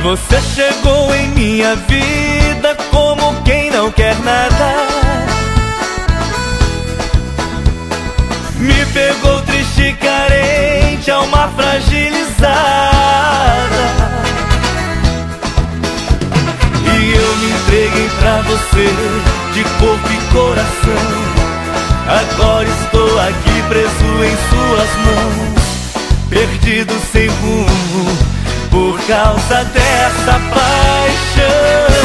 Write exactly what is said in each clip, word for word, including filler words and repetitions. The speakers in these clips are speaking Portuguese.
Você chegou em minha vida como quem não quer nada. Me pegou triste e carente, alma fragilizada. E eu me entreguei pra você de corpo e coração. Agora estou aqui preso em suas mãos, perdido sem rumo por causa dessa paixão.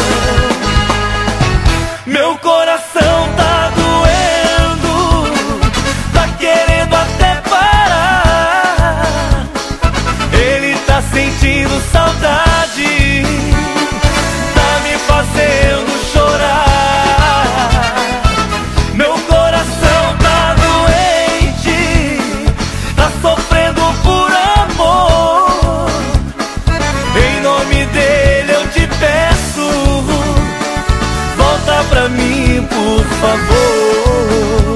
Meu coração tá doendo, tá querendo até parar. Ele tá sentindo saudade, tá me fazendo chorar. Meu coração tá doente, tá sofrendo por amor. Em nome dele eu te peço, volta pra mim, por favor.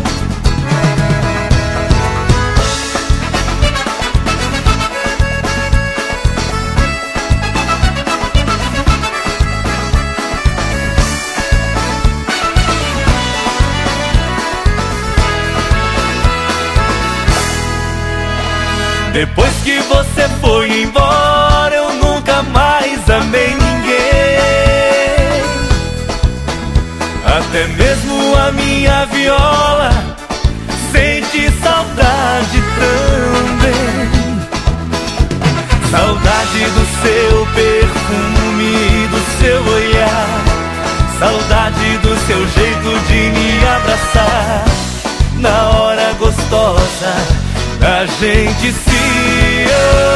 Depois que você foi embora, eu nunca mais amei ninguém. Até mesmo a minha viola sente saudade também. Saudade do seu perfume, do seu olhar. Saudade do seu jeito de me abraçar na hora gostosa da gente se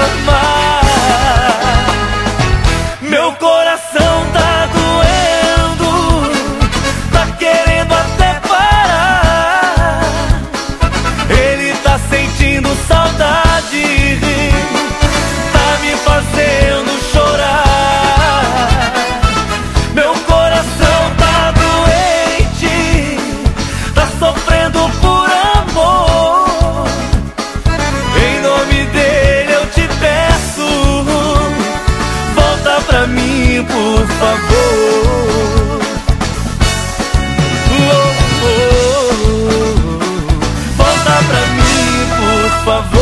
amar. Meu coração tá doendo, tá querendo até parar. Ele tá sentindo saudade, tá me fazendo chorar. Meu coração tá doente, tá sofrendo por amor. Em nome dele eu te peço, volta pra mim, por favor. Oh, oh, oh. Volta pra mim, por favor.